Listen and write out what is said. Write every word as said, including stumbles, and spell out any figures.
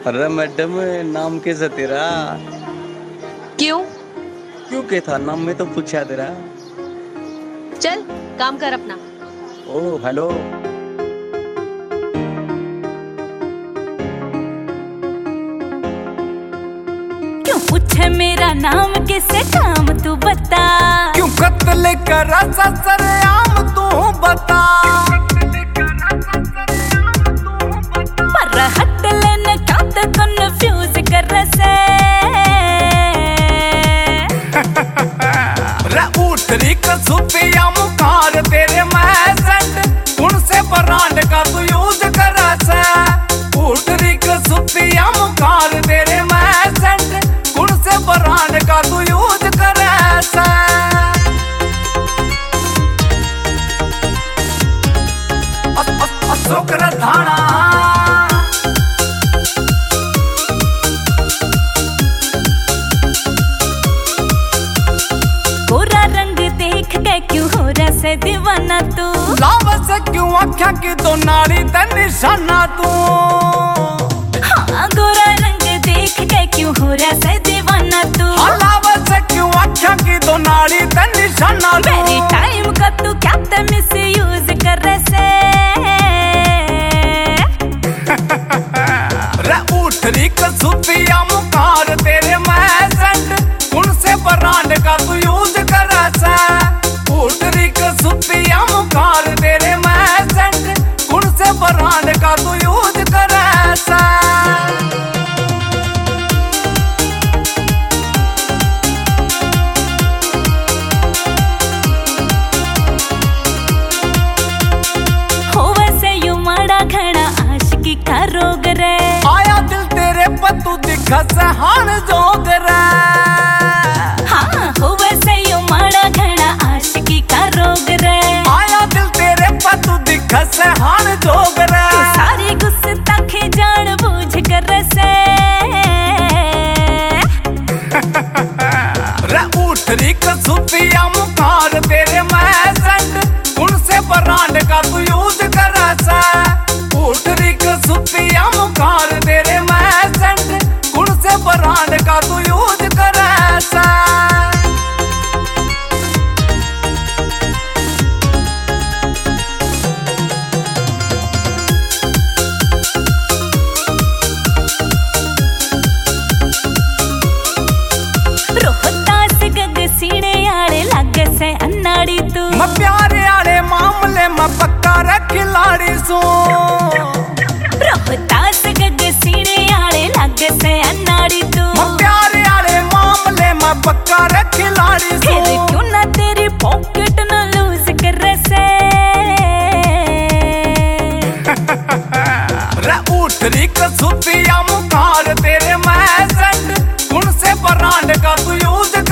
अरे मैडम, नाम कैसा तेरा? क्यों? क्यों के था नाम में तो पूछा तेरा। चल काम कर अपना। ओ हेलो। क्यों पूछे मेरा नाम किसे काम तू बता। क्यों कत्ल कर सरेआम तू बता। पर हट लेने का तो कन्फ्यूज कर से। रे उठरी कसुतिया मुखार तेरे मैसेंट कौन से ब्रांड का तू यूज कर से। उठरी कसुतिया मुखार तेरे मैसेंट कौन से ब्रांड का तू यूज कर से। शुक्र थाना गोरा रंग देख के क्यों हो रहा दीवाना तू। लावस क्यों आख्या की तो नाड़ी ते निशाना तू। हाँ गोरा रंग देख के क्यों हो रहा दीवाना तू। लावस क्यों आख्या की तो नाड़ी ते निशाना तू। मेरी टाइम का तू क्या ते मिस यूज कर से। रे उठरी कसुतिया मुखार तेरे मैसेंट कौन से ब्रांड का तू यूज कर से। उठरी कसुतिया मुखार तेरे मैसेंट कौन से ब्रांड का तू यूज कर से। का रोग रे आया दिल तेरे पतू दिखा सहान जोग रे। हाँ हो वैसे यो माड़ा घना आशिकी का रोग रे। आया दिल तेरे पतू दिखा सहान जोग रे। सारी गुस्ताखी जान बूझ कर से। रे उठरी कसुतिया मुखार तेरे मैसेंट कौन से ब्रांड का तू यूज कर से। उठरी कसुतिया मुखार तेरे मैसेंट कौन से ब्रांड का तू यूज कर से। रोहतास गग सीने आड़े लग से अन्नाड़ी तू। मैं प्यारे आड़े मामले में पक्का रे खिलाड़ी सू। रोहतास गग सीने आड़े लग से अन्नाड़ी तू। मैं प्यारे आड़े मामले में पक्का रे खिलाड़ी सू। फिर क्यों ना तेरी पॉकेट न लूज कर से। रे उठरी कसुतिया मुखार तेरे मैसेंट कौन से ब्रांड का तू यूज